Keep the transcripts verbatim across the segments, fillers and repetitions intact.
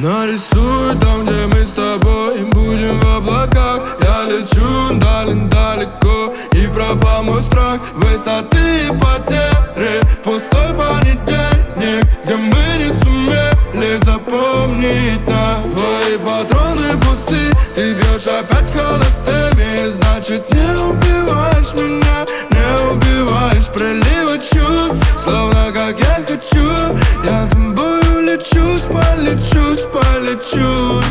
Нарисуй там, где мы с тобой будем в облаках. Я лечу даль далеко, и пропал мой страх высоты и потери. Пустой понедельник, где мы не сумели запомнить нас. Твои патроны пусты, ты бьешь опять холостыми. Значит, не убиваешь меня, не убиваешь приливы чувств. Словно как я хочу, я тобою лечусь, полечусь, полечусь.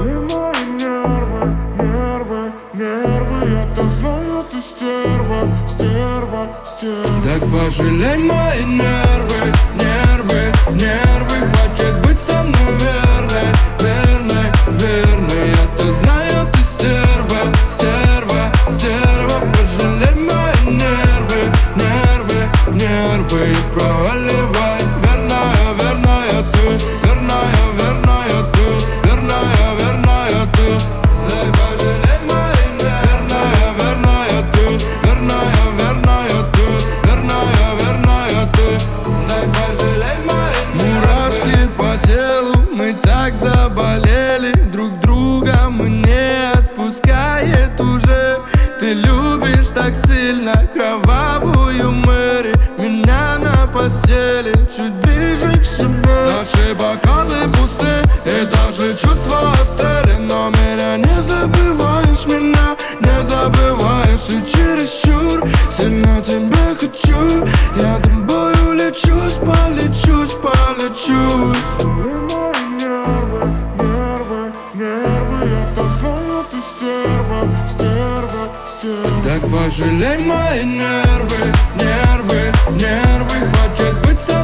Нервы, нервы, я так знаю, ты стерва, стерва, стерва. Так пожалей мои нервы, нервы, нервы. Хватит быть со мной верной, верной, верной. Я так знаю, ты стерва, стерва, стерва. Пожалей мои нервы, нервы, нервы. И проваливай, верная, верная ты, верная, верная ты, верная, верная ты. Так пожалей мои нервы, верная, верная ты, верная, верная ты, верная, верная ты. Так пожалей мои мурашки по телу, мы так заболели друг друга, мы не отпускает уже. Ты любишь так сильно кровавую Мэри, меня на постели чуть ближе к себе. Наши бокалы пусты и даже чувства остыли, но меня не забываешь, меня не забываешь. И чересчур сильно тебя хочу, я тобою лечусь, полечусь, полечусь. Нервы, нервы, нервы, я так знаю, ты стерва, стерва, стерва. Так пожалей мои нервы, нервы, нервы. Хватит быть со